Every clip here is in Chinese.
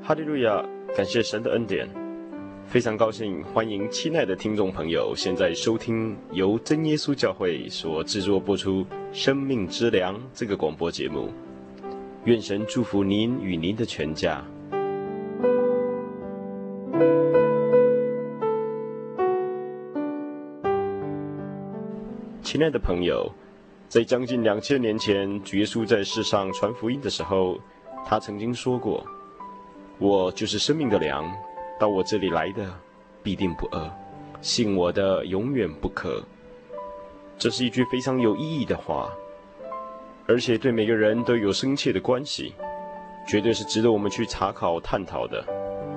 哈利路亚！感谢神的恩典，非常高兴，欢迎亲爱的听众朋友，现在收听由真耶稣教会所制作播出《生命之粮》这个广播节目。愿神祝福您与您的全家。亲爱的朋友，在将近2000年前，主耶稣在世上传福音的时候，他曾经说过：“我就是生命的粮，到我这里来的必定不饿，信我的永远不渴。”这是一句非常有意义的话，而且对每个人都有深切的关系，绝对是值得我们去查考探讨的。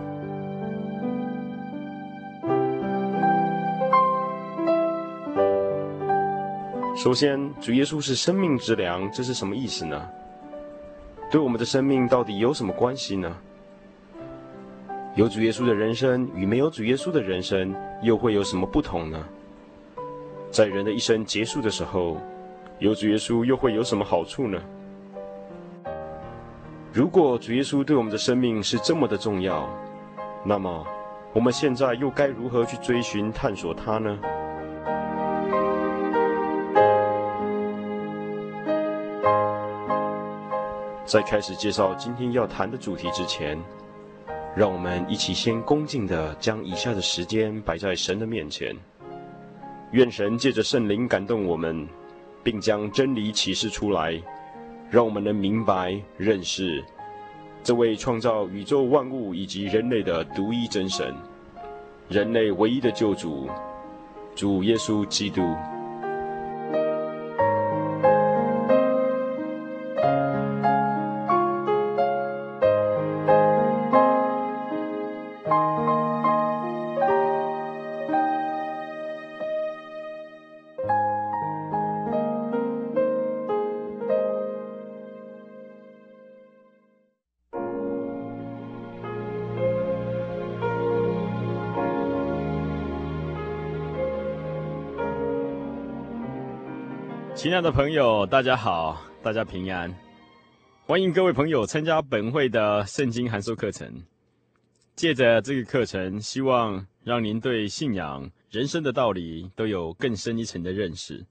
首先，主耶稣是生命之粮，这是什么意思呢？对我们的生命到底有什么关系呢？有主耶稣的人生与没有主耶稣的人生又会有什么不同呢？在人的一生结束的时候，有主耶稣又会有什么好处呢？如果主耶稣对我们的生命是这么的重要，那么我们现在又该如何去追寻探索它呢？在开始介绍今天要谈的主题之前，让我们一起先恭敬地将以下的时间摆在神的面前，愿神借着圣灵感动我们，并将真理启示出来，让我们能明白认识这位创造宇宙万物以及人类的独一真神，人类唯一的救主，主耶稣基督。亲爱的朋友，大家好，大家平安，欢迎各位朋友参加本会的圣经函授课程。借着这个课程，希望让您对信仰、人生的道理都有更深一层的认识。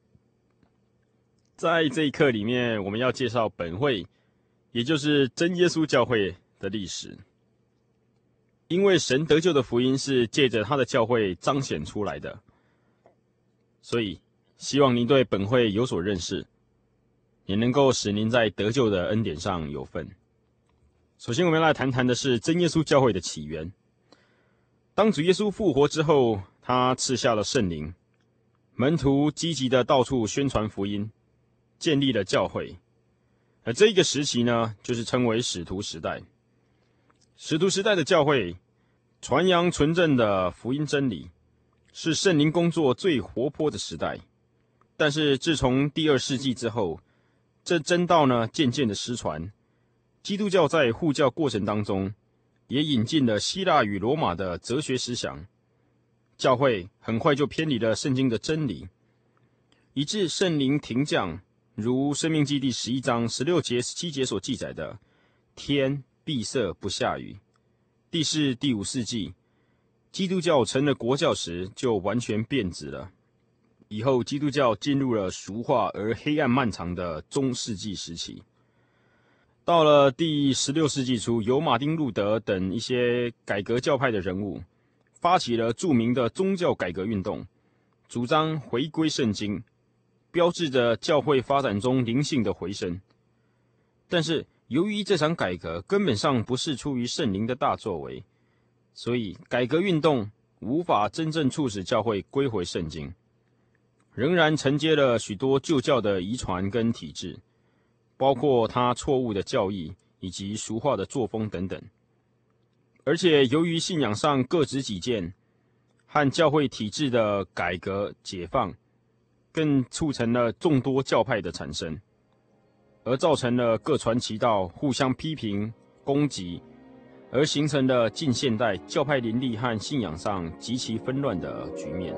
在这一课里面，我们要介绍本会，也就是真耶稣教会的历史。因为神得救的福音是借着他的教会彰显出来的，所以希望您对本会有所认识，也能够使您在得救的恩典上有份。首先，我们来谈谈的是真耶稣教会的起源。当主耶稣复活之后，他赐下了圣灵，门徒积极的到处宣传福音，建立了教会。而这一个时期呢，就是称为使徒时代。使徒时代的教会传扬纯正的福音真理，是圣灵工作最活泼的时代。但是自从第2世纪之后，这真道呢渐渐的失传，基督教在护教过程当中也引进了希腊与罗马的哲学思想，教会很快就偏离了圣经的真理，以致圣灵停降，如申命记第11章16节17节所记载的，天闭塞不下雨。第4、第5世纪，基督教成了国教时，就完全变质了。以后基督教进入了俗化而黑暗漫长的中世纪时期。到了第16世纪初，由马丁路德等一些改革教派的人物发起了著名的宗教改革运动，主张回归圣经，标志着教会发展中灵性的回升。但是由于这场改革根本上不是出于圣灵的大作为，所以改革运动无法真正促使教会归回圣经，仍然承接了许多旧教的遗传跟体制，包括他错误的教义以及俗化的作风等等。而且由于信仰上各执己见和教会体制的改革解放，更促成了众多教派的产生，而造成了各传其道，互相批评攻击，而形成了近现代教派林立和信仰上极其纷乱的局面。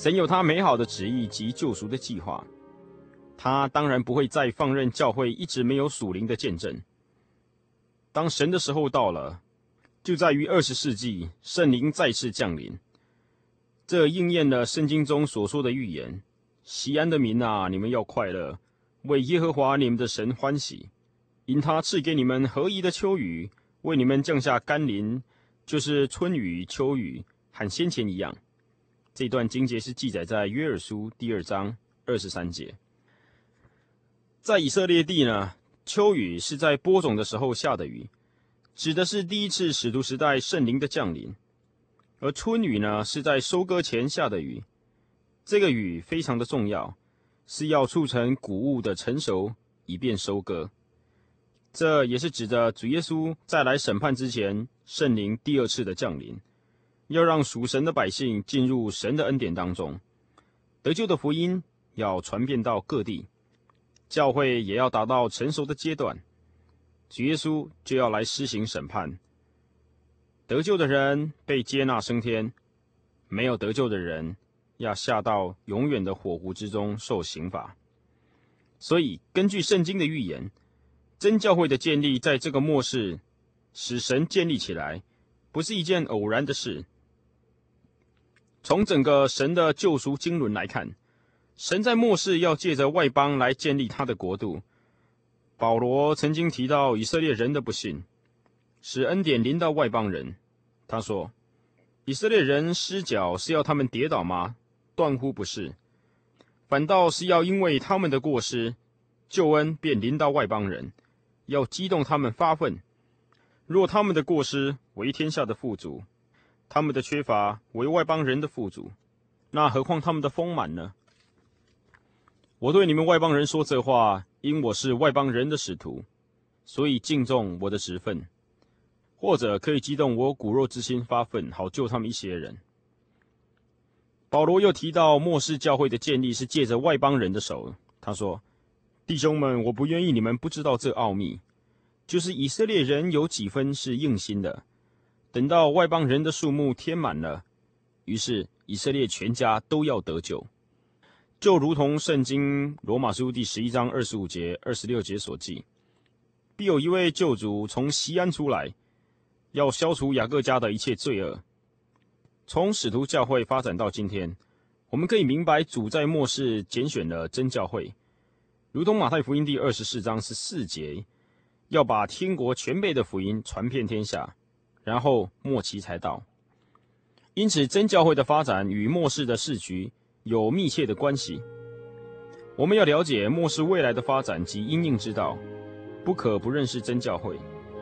神有他美好的旨意及救赎的计划，他当然不会再放任教会一直没有属灵的见证。当神的时候到了，就在于20世纪圣灵再次降临，这应验了圣经中所说的预言：西安的民啊，你们要快乐，为耶和华你们的神欢喜，因他赐给你们合宜的秋雨，为你们降下甘霖，就是春雨、秋雨，和先前一样。这段经节是记载在约珥书第2章23节。在以色列地呢，秋雨是在播种的时候下的雨，指的是第一次使徒时代圣灵的降临；而春雨呢，是在收割前下的雨。这个雨非常的重要，是要促成谷物的成熟，以便收割。这也是指着主耶稣再来审判之前，圣灵第2次的降临，要让属神的百姓进入神的恩典当中，得救的福音要传遍到各地，教会也要达到成熟的阶段，主耶稣就要来施行审判。得救的人被接纳升天，没有得救的人要下到永远的火湖之中受刑罚。所以根据圣经的预言，真教会的建立在这个末世使神建立起来，不是一件偶然的事。从整个神的救赎经纶来看，神在末世要借着外邦来建立他的国度。保罗曾经提到以色列人的不信，使恩典临到外邦人。他说，以色列人失脚是要他们跌倒吗？断乎不是，反倒是要因为他们的过失，救恩便临到外邦人，要激动他们发愤。若他们的过失为天下的富足，他们的缺乏为外邦人的富足，那何况他们的丰满呢？我对你们外邦人说这话，因我是外邦人的使徒，所以敬重我的职分，或者可以激动我骨肉之心发愤，好救他们一些人。保罗又提到末世教会的建立是借着外邦人的手。他说，弟兄们，我不愿意你们不知道这奥秘，就是以色列人有几分是硬心的，等到外邦人的数目填满了，于是以色列全家都要得救。就如同圣经罗马书第11章25节、26节所记，必有一位救主从西安出来，要消除雅各家的一切罪恶。从使徒教会发展到今天，我们可以明白主在末世拣选了真教会，如同马太福音第24章14节，要把天国全备的福音传遍天下，然后末期才到。因此真教会的发展与末世的世局有密切的关系。我们要了解末世未来的发展及因应之道，不可不认识真教会。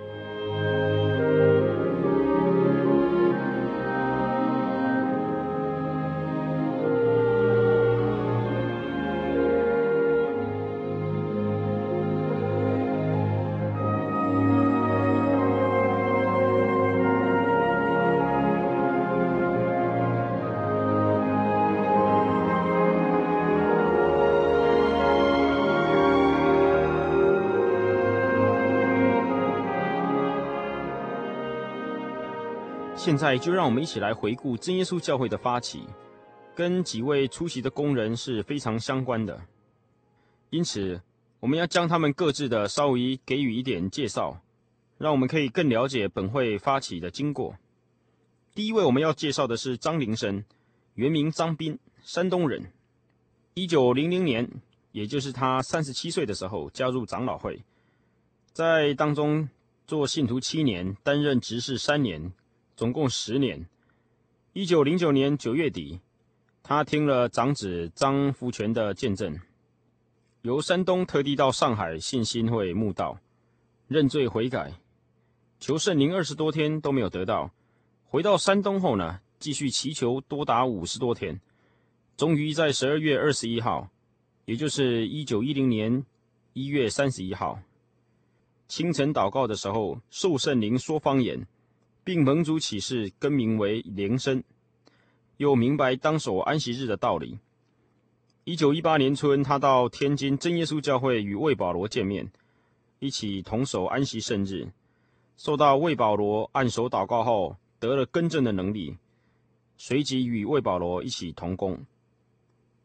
现在就让我们一起来回顾真耶稣教会的发起，跟几位出席的工人是非常相关的。因此，我们要将他们各自的稍微给予一点介绍，让我们可以更了解本会发起的经过。第一位我们要介绍的是张灵生，原名张斌，山东人。1900年，也就是他37岁的时候加入长老会，在当中做信徒7年，担任执事3年，总共10年。1909年9月底，他听了长子张福全的见证，由山东特地到上海信心会慕道，认罪悔改，求圣灵20多天都没有得到。回到山东后呢，继续祈求多达50多天，终于在12月21号，也就是1910年1月31号，清晨祷告的时候，受圣灵说方言，并蒙主启示更名为灵生，又明白当守安息日的道理。1918年春，他到天津真耶稣教会与魏保罗见面，一起同守安息圣日，受到魏保罗按手祷告后，得了更正的能力，随即与魏保罗一起同工，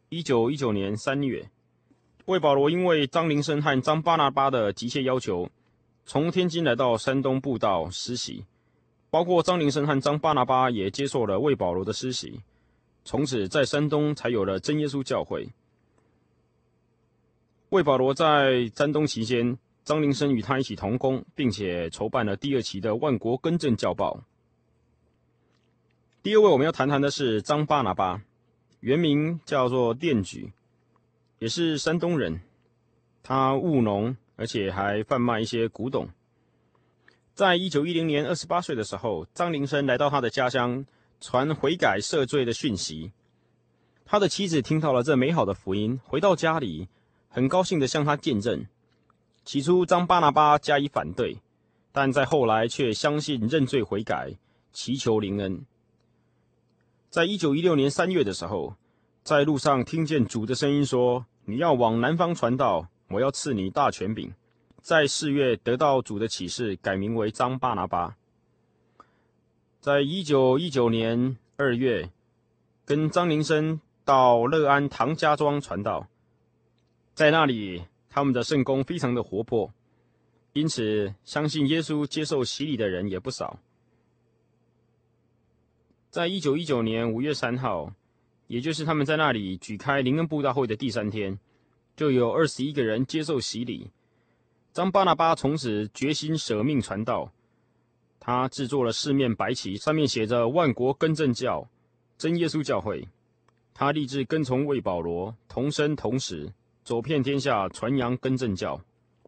1919年3月，魏保罗因为张灵生和张巴拿巴的急切要求，从天津来到山东布道施洗，包括张灵生和张巴拿巴也接受了魏保罗的施洗，从此在山东才有了真耶稣教会。魏保罗在山东期间，张灵生与他一起同工，并且筹办了第2期的万国更正教报。第2位我们要谈谈的是张巴拿巴，原名叫做殿举，也是山东人。他务农，而且还贩卖一些古董。在1910年28岁的时候，张灵生来到他的家乡，传悔改赦罪的讯息。他的妻子听到了这美好的福音，回到家里，很高兴地向他见证。起初张巴拿巴加以反对，但在后来却相信认罪悔改，祈求灵恩。在1916年3月的时候，在路上听见主的声音说：“你要往南方传道，我要赐你大权柄。”在4月得到主的启示，改名为张巴拿巴。在1919年2月，跟张灵生到乐安唐家庄传道，在那里他们的圣工非常的活泼，因此相信耶稣接受洗礼的人也不少。在1919年5月3号，也就是他们在那里举开灵恩布道会的第3天，就有21个人接受洗礼。张巴拿巴从此决心舍命传道，他制作了4面白旗，上面写着万国更正教真耶稣教会。他立志跟从魏保罗，同生同死，走遍天下，传扬更正教。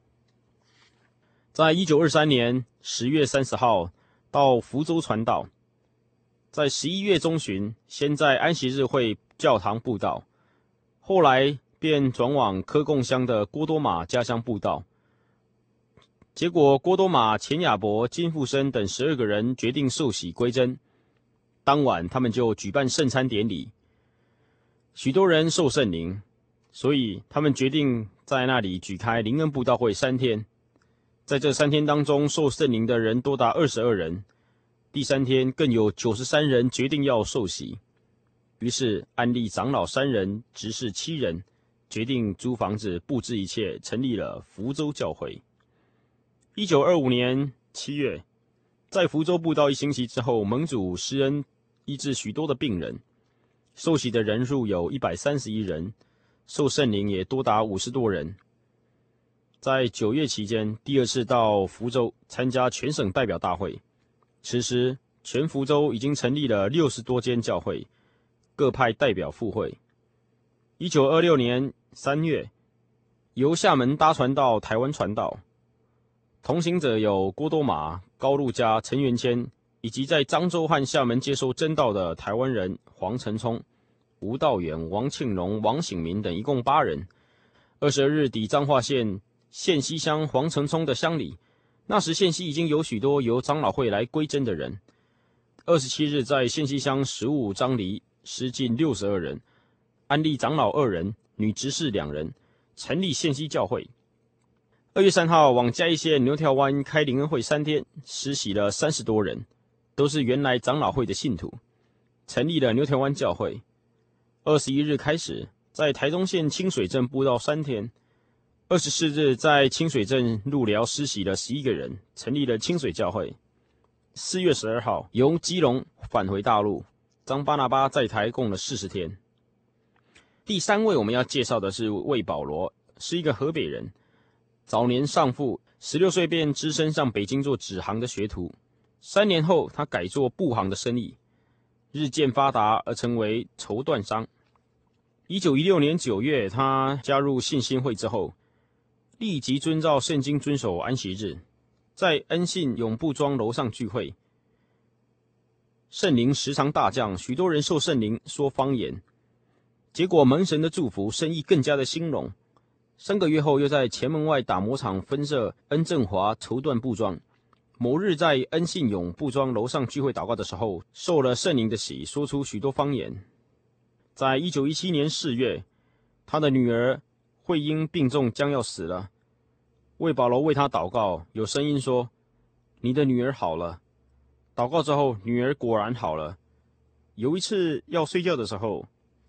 在1923年10月30号到福州传道，在11月中旬先在安息日会教堂布道，后来便转往科贡乡的郭多玛家乡布道。结果郭多玛、钱亚伯、金富生等12个人决定受洗归真，当晚他们就举办圣餐典礼，许多人受圣灵，所以他们决定在那里举开灵恩布道会3天。在这3天当中，受圣灵的人多达22人，第3天更有93人决定要受洗。于是安立长老3人，执事7人，决定租房子布置一切，成立了福州教会。1925年7月，在福州布道1星期之后，蒙主施恩医治许多的病人，受洗的人数有131人，受圣灵也多达50多人。在9月期间，第2次到福州参加全省代表大会，此时全福州已经成立了60多间教会，各派代表赴会。1926年3月，由厦门搭船到台湾传道，同行者有郭多玛、高路嘉、陈元谦，以及在漳州和厦门接受真道的台湾人黄承聪、吴道远、王庆荣、王醒民等，一共8人。22日抵彰化县县西乡黄承聪的乡里，那时县西已经有许多由长老会来归真的人。27日在县西乡15张犁施浸62人，安立长老2人，女执事2人，成立县西教会。2月3号往嘉义县牛条湾开灵恩会3天，施洗了30多人，都是原来长老会的信徒，成立了牛条湾教会。21日开始在台中县清水镇布道3天。24日在清水镇路寮施洗了11个人，成立了清水教会。4月12号由基隆返回大陆，张巴拿巴在台共了40天。第3位我们要介绍的是魏保罗，是一个河北人，早年丧父，16岁便只身上北京做纸行的学徒。3年后，他改做布行的生意，日渐发达而成为绸缎商。1916年9月，他加入信心会之后，立即遵照圣经遵守安息日，在恩信永布庄楼上聚会。圣灵时常大降，许多人受圣灵说方言，结果蒙神的祝福，生意更加的兴隆。3个月后，又在前门外打磨厂分设恩正华绸缎布庄。某日在恩信永布庄楼上聚会祷告的时候，受了圣灵的洗，说出许多方言。在1917年4月，他的女儿慧英病重，将要死了。魏保罗为他祷告，有声音说：“你的女儿好了。”祷告之后，女儿果然好了。有一次要睡觉的时候，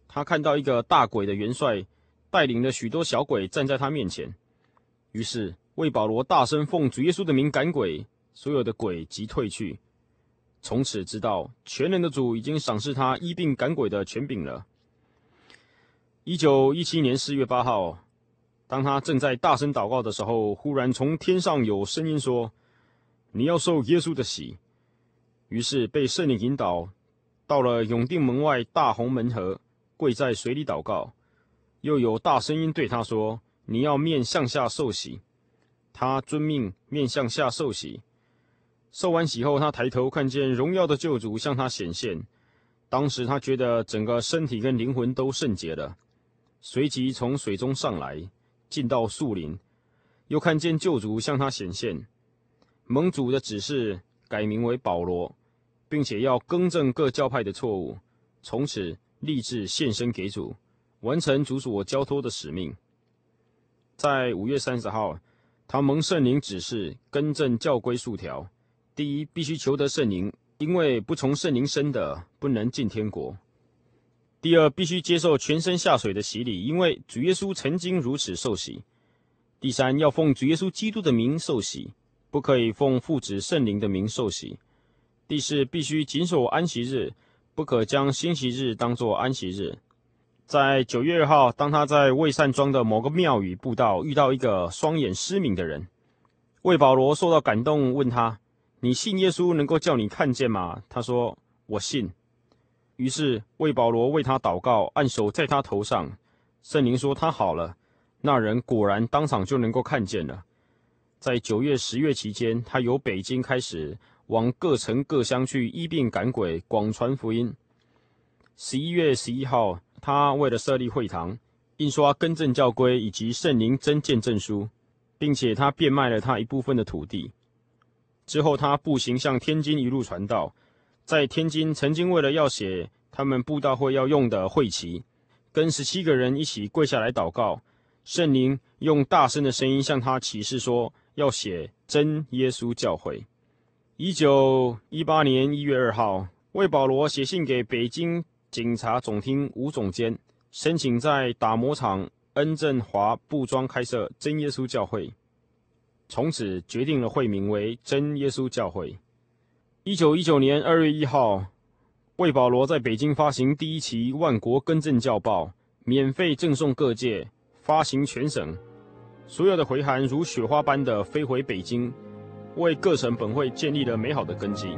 他看到一个大鬼的元帅带领了许多小鬼站在他面前，于是为保罗大声奉主耶稣的名赶鬼，所有的鬼即退去。从此知道全能的主已经赏赐他医病赶鬼的权柄了。1917年4月8号，当他正在大声祷告的时候，忽然从天上有声音说：“你要受耶稣的洗。”于是被圣灵引导，到了永定门外大红门河，跪在水里祷告。又有大声音对他说：“你要面向下受洗。”他遵命面向下受洗。受完洗后，他抬头看见荣耀的救主向他显现。当时他觉得整个身体跟灵魂都圣洁了，随即从水中上来，进到树林，又看见救主向他显现。蒙主的指示，改名为保罗，并且要更正各教派的错误，从此立志献身给主，完成主所交托的使命。在5月30号，他蒙圣灵指示更正教规数条：第一，必须求得圣灵，因为不从圣灵生的不能进天国；第二，必须接受全身下水的洗礼，因为主耶稣曾经如此受洗；第三，要奉主耶稣基督的名受洗，不可以奉父子圣灵的名受洗；第四，必须谨守安息日，不可将星期日当作安息日。在9月2号，当他在蔚善庄的某个庙宇布道，遇到一个双眼失明的人。魏保罗受到感动，问他：“你信耶稣能够叫你看见吗？”他说：“我信。”于是魏保罗为他祷告，按手在他头上，圣灵说他好了。那人果然当场就能够看见了。在9月、10月期间，他由北京开始往各城各乡去医病赶鬼，广传福音。11月11号，他为了设立会堂，印刷更正教规以及圣灵真见证书，并且他变卖了他一部分的土地。之后他步行向天津一路传道，在天津曾经为了要写他们布道会要用的会旗，跟17个人一起跪下来祷告，圣灵用大声的声音向他启示说要写真耶稣教会。1918年1月2号，魏保罗写信给北京警察总厅吴总监，申请在打磨厂恩振华布庄开设真耶稣教会，从此决定了会名为真耶稣教会。1919年2月1号，魏保罗在北京发行第一期《万国更正教报》，免费赠送各界，发行全省，所有的回函如雪花般的飞回北京，为各省本会建立了美好的根基。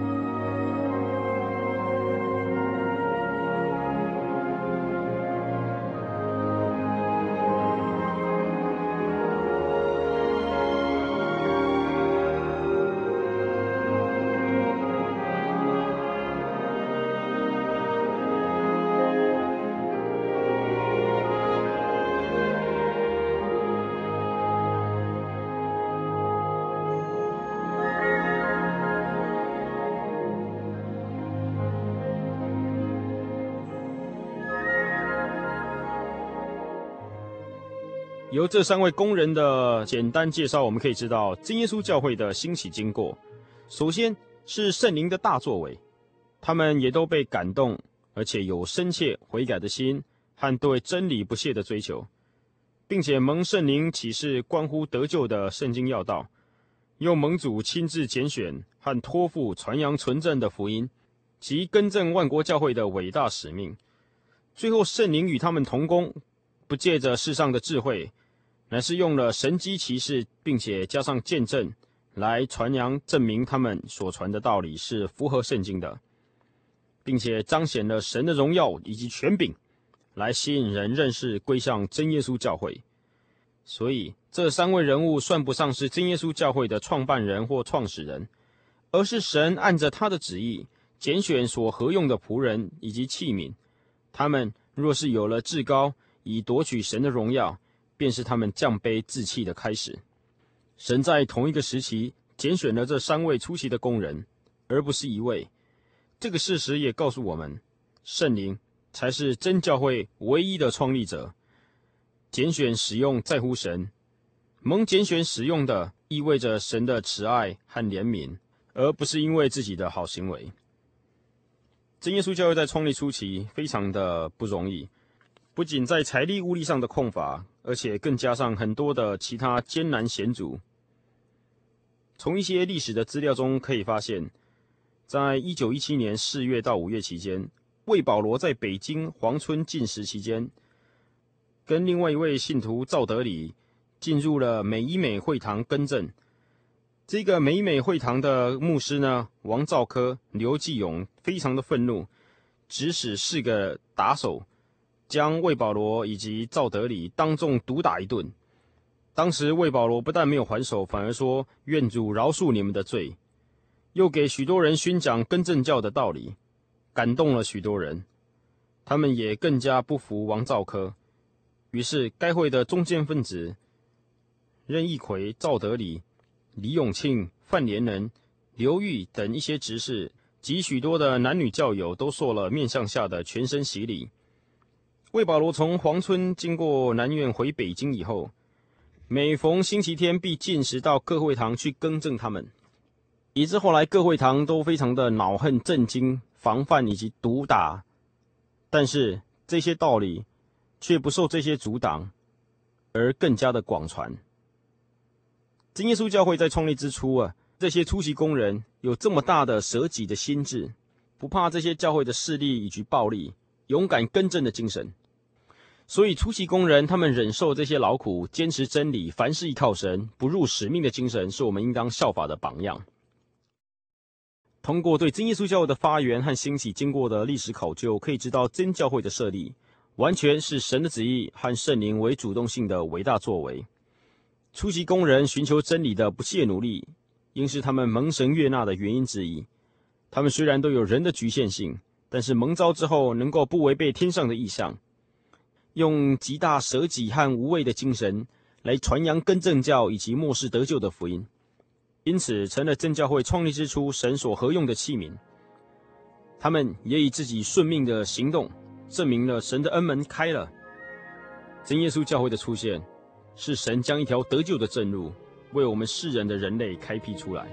由这3位工人的简单介绍，我们可以知道真耶稣教会的兴起经过。首先是圣灵的大作为，他们也都被感动，而且有深切悔改的心和对真理不懈的追求，并且蒙圣灵启示关乎得救的圣经要道，又蒙主亲自拣选和托付传扬纯正的福音及更正万国教会的伟大使命。最后圣灵与他们同工，不借着世上的智慧，乃是用了神机奇事，并且加上见证来传扬证明他们所传的道理是符合圣经的，并且彰显了神的荣耀以及权柄，来吸引人认识归向真耶稣教会。所以这3位人物算不上是真耶稣教会的创办人或创始人，而是神按着他的旨意拣选所合用的仆人以及器皿。他们若是有了至高，以夺取神的荣耀，便是他们降卑自弃的开始。神在同一个时期拣选了这3位出奇的工人，而不是1位。这个事实也告诉我们，圣灵才是真教会唯一的创立者。拣选使用在乎神，蒙拣选使用的意味着神的慈爱和怜悯，而不是因为自己的好行为。真耶稣教会在创立初期非常的不容易， 不仅在财力物力上的空乏，而且更加上很多的其他艰难险阻。从一些历史的资料中可以发现，在1917年4月到5月期间，魏保罗在北京黄村禁食期间，跟另外一位信徒赵德礼进入了美以美会堂更正。这个美以美会堂的牧师呢，王兆科、刘继勇非常的愤怒，指使4个打手将魏保罗以及赵德礼当众毒打一顿。当时魏保罗不但没有还手，反而说愿主饶恕你们的罪，又给许多人宣讲更正教的道理，感动了许多人。他们也更加不服王兆科，于是该会的中坚分子任义奎、赵德礼、李永庆、范连仁、刘玉等一些执事及许多的男女教友都受了面向下的全身洗礼。魏保罗从黄村经过南院回北京以后，每逢星期天必进食到各会堂去更正他们，以致后来各会堂都非常的恼恨、震惊、防范以及毒打。但是这些道理却不受这些阻挡，而更加的广传。真耶稣教会在创立之初这些初期工人有这么大的舍己的心志，不怕这些教会的势力以及暴力，勇敢更正的精神。所以初期工人他们忍受这些劳苦，坚持真理，凡事依靠神，不辱使命的精神，是我们应当效法的榜样。通过对真耶稣教会的发源和兴起经过的历史考究，可以知道真教会的设立完全是神的旨意和圣灵为主动性的伟大作为。初期工人寻求真理的不懈努力，应是他们蒙神悦纳的原因之一。他们虽然都有人的局限性，但是蒙召之后能够不违背天上的意象，用极大舍己和无畏的精神来传扬更正教以及末世得救的福音，因此成了真教会创立之初神所合用的器皿。他们也以自己顺命的行动证明了神的恩门开了。真耶稣教会的出现，是神将一条得救的正路为我们世人的人类开辟出来。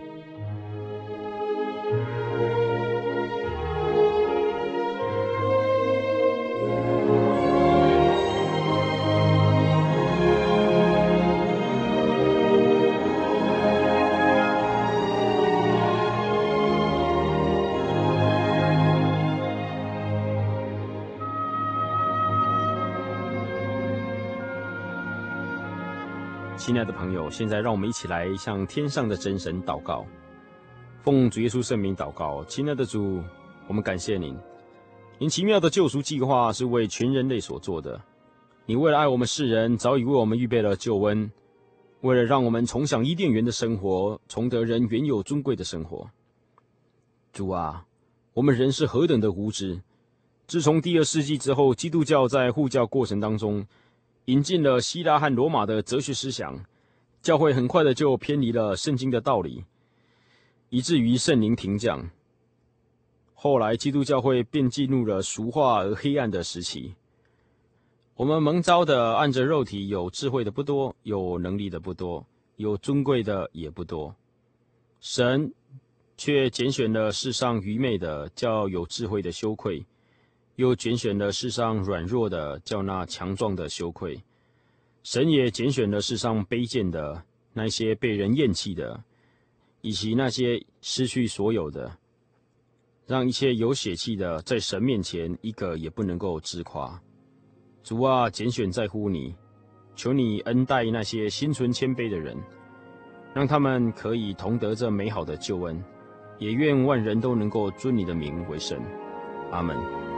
亲爱的朋友，现在让我们一起来向天上的真神祷告，奉主耶稣圣名祷告。亲爱的主，我们感谢您，您奇妙的救赎计划是为全人类所做的。你为了爱我们世人，早已为我们预备了救恩，为了让我们重享伊甸园的生活，重得人原有尊贵的生活。主啊，我们人是何等的无知！自从第2世纪之后，基督教在护教过程当中引进了希腊和罗马的哲学思想，教会很快的就偏离了圣经的道理，以至于圣灵停降。后来基督教会便进入了俗化而黑暗的时期。我们蒙召的按着肉体，有智慧的不多，有能力的不多，有尊贵的也不多。神却拣选了世上愚昧的，叫有智慧的羞愧；又拣选了世上软弱的，叫那强壮的羞愧。神也拣选了世上卑贱的，那些被人厌弃的，以及那些失去所有的，让一切有血气的在神面前一个也不能够自夸。主啊，拣选在乎你，求你恩待那些心存谦卑的人，让他们可以同得这美好的救恩，也愿万人都能够尊你的名为圣。阿们。